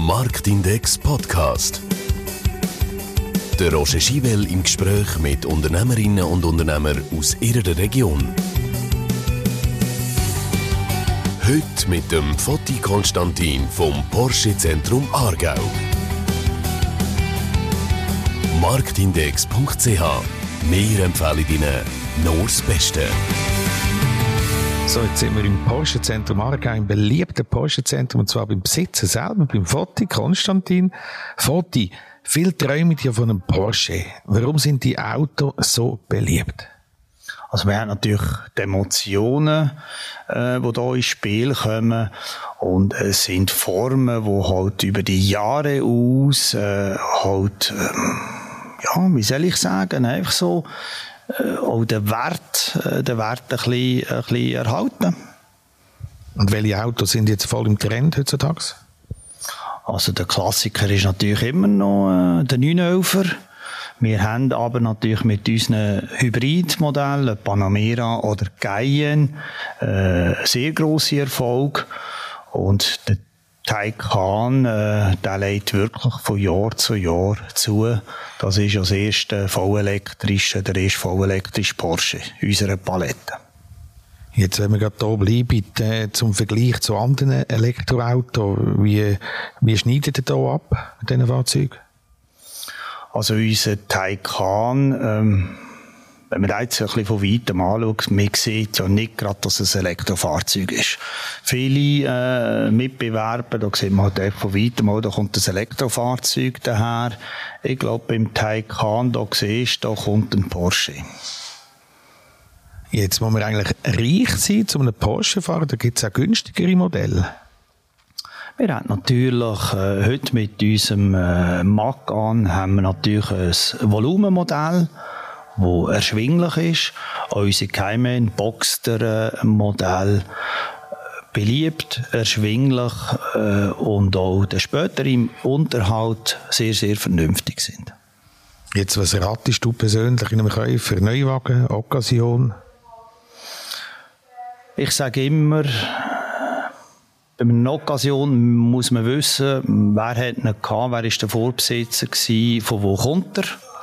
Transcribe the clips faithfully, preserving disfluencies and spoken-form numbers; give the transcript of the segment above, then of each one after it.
Marktindex Podcast. Der Roger Schywel im Gespräch mit Unternehmerinnen und Unternehmern aus ihrer Region. Heute mit dem Foti Konstantin vom Porsche Zentrum Aargau. Marktindex punkt c h. Wir empfehlen Ihnen nur das Beste. So, jetzt sind wir im Porsche Zentrum Aargau, im beliebten Porsche Zentrum, und zwar beim Besitzer selber, beim Foti Konstantin. Foti, viele träumen ja von einem Porsche. Warum sind die Autos so beliebt? Also wir haben natürlich die Emotionen, äh, die hier ins Spiel kommen, und es sind Formen, die halt über die Jahre aus äh, halt, ähm, ja, wie soll ich sagen, einfach so äh, auch den Wert, äh, den Wert ein bisschen, ein bisschen erhalten. Und welche Autos sind jetzt voll im Trend heutzutage? Also der Klassiker ist natürlich immer noch äh, der neunelfer. Wir haben aber natürlich mit unseren Hybridmodellen, Panamera oder Cayenne, äh, sehr grosse Erfolg. Und der Taycan, äh, der legt wirklich von Jahr zu Jahr zu. Das ist das erste vollelektrische, der erste vollelektrische Porsche unserer Palette. Jetzt, wenn wir gerade hier bleiben, äh, zum Vergleich zu anderen Elektroautos, wie, wie schneidet ihr da ab mit diesen Fahrzeugen? Also unser Taycan, ähm, wenn man jetzt ein bisschen von weitem anschaut, man sieht ja nicht gerade, dass es ein Elektrofahrzeug ist. Viele äh, Mitbewerber, da sieht man halt von weitem, oh, da kommt ein Elektrofahrzeug daher. Ich glaube, beim Taycan, da siehst du, da kommt ein Porsche. Jetzt muss man eigentlich reich sein, um einen Porsche zu fahren, da gibt es auch günstigere Modelle. Wir haben natürlich, äh, heute mit unserem äh, Macan haben wir natürlich ein Volumenmodell, das erschwinglich ist. Auch unser Cayman Boxster Modell beliebt, erschwinglich äh, und auch der spätere Unterhalt sehr, sehr vernünftig sind. Jetzt, was ratest du persönlich in einem Käufer? Neuwagen, Occasion? Ich sage immer, bei einer Occasion muss man wissen, wer hat ihn gehabt, wer war der Vorbesitzer gewesen, von wo kommt er.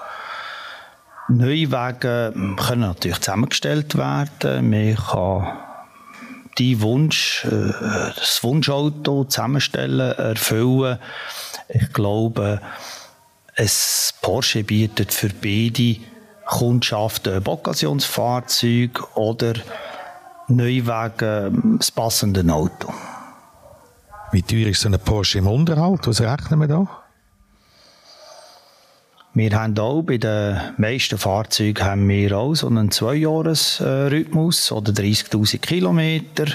Neuwagen können natürlich zusammengestellt werden. Man kann die Wunsch, das Wunschauto zusammenstellen, erfüllen. Ich glaube, ein Porsche bietet für beide Kundschaften ein Occasionsfahrzeug oder Neuwagen das passende Auto. Wie teuer ist so ein Porsche im Unterhalt? Was rechnen wir da? Wir haben auch bei den meisten Fahrzeugen haben wir auch so einen Zwei-Jahres-Rhythmus oder dreißigtausend Kilometer.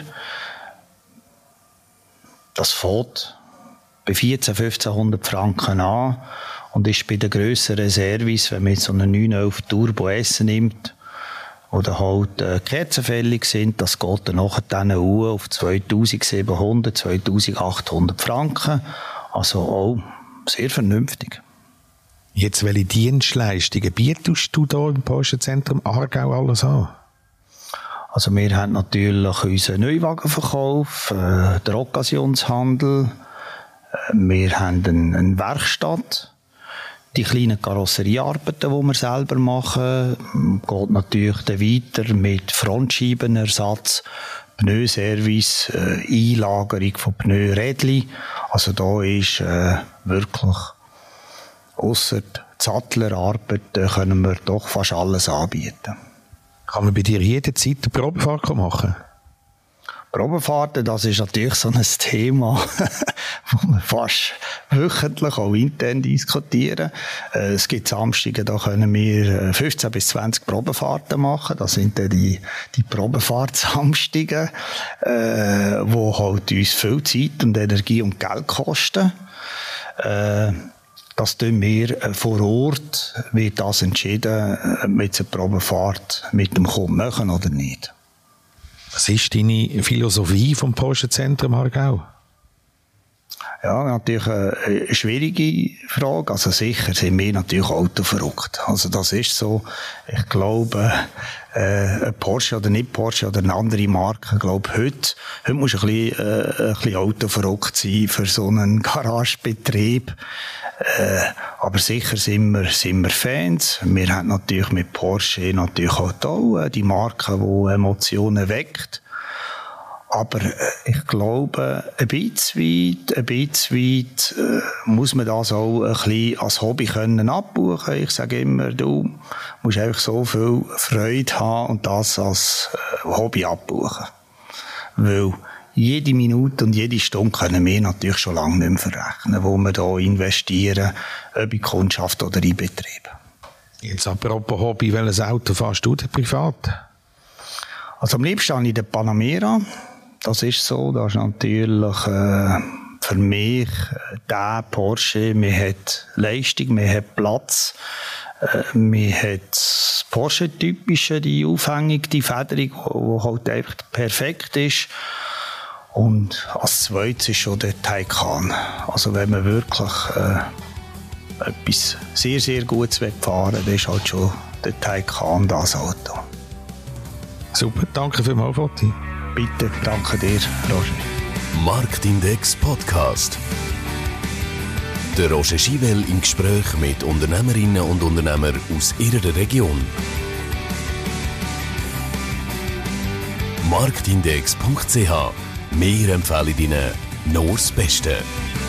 Das fängt bei vierzehnhundert, fünfzehnhundert Franken an und ist bei den grösseren Service, wenn man jetzt so einen neun elf Turbo S nimmt, oder halt äh, kerzenfällig sind, das geht dann nachher dann auf zweitausendsiebenhundert, zweitausendachthundert Franken. Also auch sehr vernünftig. Jetzt, welche Dienstleistungen bietest du hier im Porsche Zentrum Aargau alles an? Also wir haben natürlich unseren Neuwagenverkauf, äh, den Occasionshandel, äh, wir haben eine, eine Werkstatt, die kleinen Karosseriearbeiten, die wir selber machen, geht natürlich dann weiter mit Frontscheibenersatz, Pneuservice, äh, Einlagerung von Pneurädchen. Also da ist äh, wirklich, ausser die Sattlerarbeiten, können wir doch fast alles anbieten. Kann man bei dir jederzeit eine Probefahrt machen? Probefahrten, das ist natürlich so ein Thema, das wir fast wöchentlich auch intern diskutieren. Es gibt Samstage, da können wir fünfzehn bis zwanzig Probefahrten machen. Das sind dann die, die Probefahrtsamstage, äh, wo halt uns viel Zeit und Energie und Geld kosten. Äh, Das tun wir vor Ort, wird das entschieden, mit der Probefahrt mit dem Kunden machen oder nicht. Was ist deine Philosophie vom Porsche Zentrum Aargau? Ja, natürlich eine schwierige Frage. Also sicher sind wir natürlich autoverrückt. Also das ist so. Ich glaube, äh, ein Porsche oder nicht Porsche oder eine andere Marke, ich glaube, heute, heute muss ein bisschen, äh, ein bisschen autoverrückt sein für so einen Garagenbetrieb. Äh, aber sicher sind wir, sind wir Fans. Wir haben natürlich mit Porsche natürlich auch da, die Marke, die Emotionen weckt. Aber äh, ich glaube, ein bisschen weit, ein bisschen weit äh, muss man das auch ein bisschen als Hobby können abbuchen. Ich sage immer, du musst einfach so viel Freude haben und das als äh, Hobby abbuchen. Weil jede Minute und jede Stunde können wir natürlich schon lange nicht mehr verrechnen, wo wir da investieren, ob in Kundschaft oder in Betrieb. Jetzt apropos Hobby, welches Auto fährst du denn privat? Also am liebsten habe ich den Panamera. Das ist so, das ist natürlich äh, für mich äh, der Porsche. Man hat Leistung, man hat Platz, äh, man hat das Porsche-typische, die Aufhängung, die Federung, die halt einfach perfekt ist. Und als zweites ist schon der Taycan. Also wenn man wirklich äh, etwas sehr, sehr Gutes fahren will, dann ist halt schon der Taycan das Auto. Super, danke vielmals, Voti. Bitte, danke dir, Roger. Marktindex Podcast. Der Roger Schivel im Gespräch mit Unternehmerinnen und Unternehmern aus ihrer Region. marktindex punkt c h. Wir empfehlen Ihnen nur das Beste.